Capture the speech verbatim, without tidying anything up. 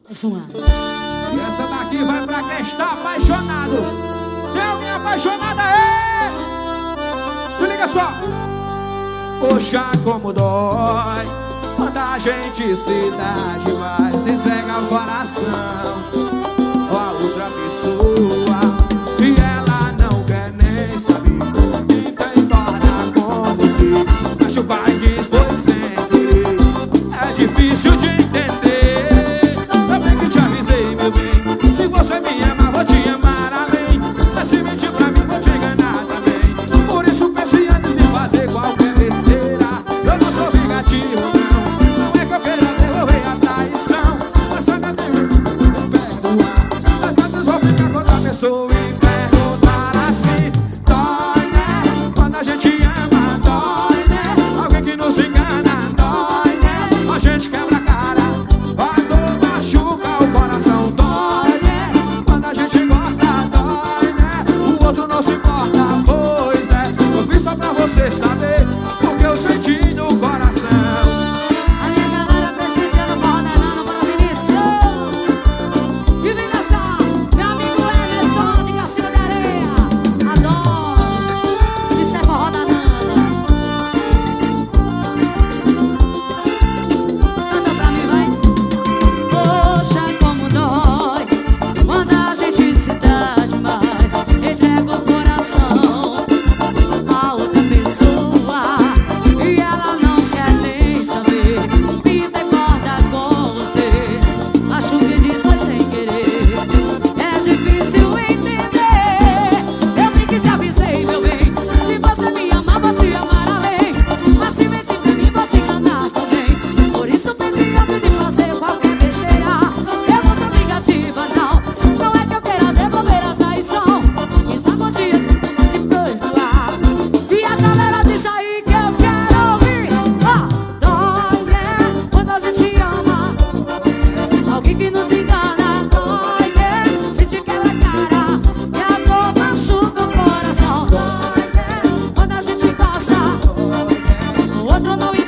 Zoando. E essa daqui vai pra quem está apaixonado. Tem alguém apaixonado aí? Se liga só. Poxa, como dói quando a gente se dá demais, entrega o coração a outra pessoa e ela não quer nem saber. Então importa com você, acho que vai diz foi sem querer. É difícil de entender. Eu bem que te avisei, meu bem. Se você me ama, vou te amar além. Mas se mentir pra mim, vou te enganar também. Por isso pense antes de fazer qualquer besteira. Eu não sou vingativo, não. Não é que eu queira devolver a traição, mas só me perdoar. As tantas vou ficar com outra pessoa e perguntar assim. Dói, né? Quando a gente ama, dói, né? Alguém que nos engana, dói, né? A gente quebra a cara, a dor machuca o coração, dói, né? Quando a gente gosta, dói, né? O outro não se importa, pois é. Eu fiz só pra você saber o que eu senti no coração. A minha galera prestigiando o Bordelano para Vinícius. E vem dançar, meu amigo Emerson de Garcia de Areia. Adoro, isso é forró da Nanda. Canta pra mim, vai. Poxa, como dói quando a gente se dá demais, entrega o coração a outra pessoa e ela não quer nem saber. Pinta e corta com você, acho que diz foi sem querer. É difícil entender. Eu bem que te avisei, meu bem. Se você me amar, vou te amar além. Mas se mentir pra mim, vou te enganar também. Por isso pense antes de fazer qualquer besteira. Eu não sou vingativa, não. Não é que eu queira devolver a traição, e só vou te perdoar. E a galera diz aí que eu quero ouvir. Ah, dói, né? Quando a gente ama alguém que nos engana, dói, né? A gente quebra a cara e a dor machuca o coração, dói, né? Quando a gente gosta, o outro não